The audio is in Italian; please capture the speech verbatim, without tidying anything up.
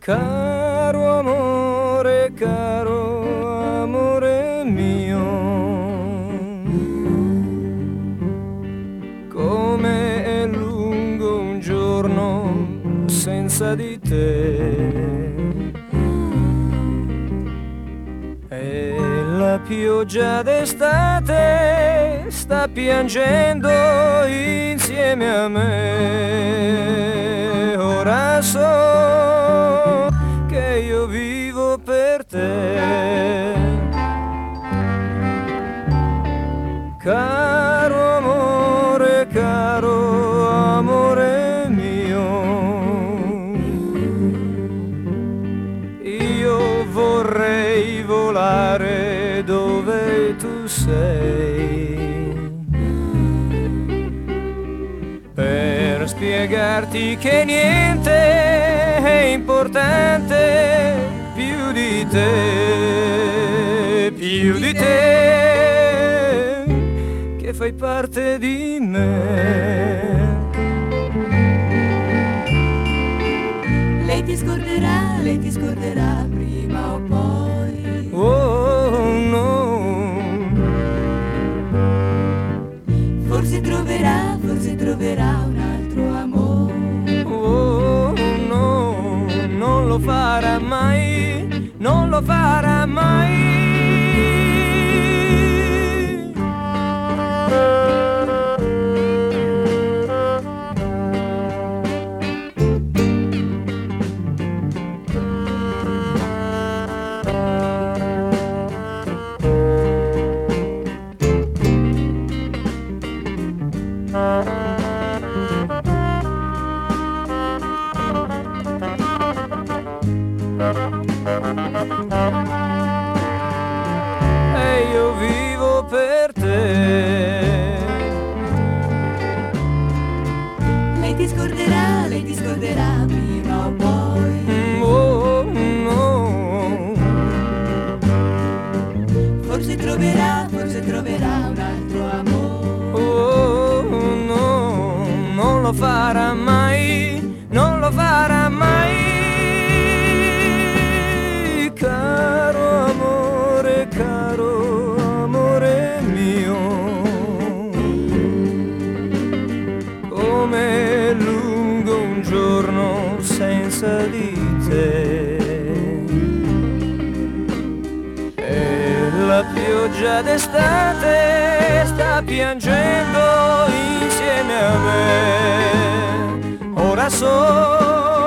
Caro amore, caro amore mio, come è lungo un giorno senza di te, e la pioggia d'estate sta piangendo insieme a me. Ora so che io vivo per te, caro amore, caro amore mio. Io vorrei volare dove tu sei, per spiegarti che niente è importante più di te, più di te, che fai parte di me. Lei ti scorderà, lei ti scorderà prima o poi. Oh no. Forse troverà, forse troverà un altro amore. Oh no, non lo farà mai, non lo farà mai. E io vivo per te. Lei ti scorderà, lei ti scorderà prima o poi. Oh no. Forse troverà, forse troverà un altro amore. Oh no, non lo farà mai, non lo farà mai. Caro amore, caro amore mio, come è lungo un giorno senza di te, e la pioggia d'estate sta piangendo insieme a me. Ora so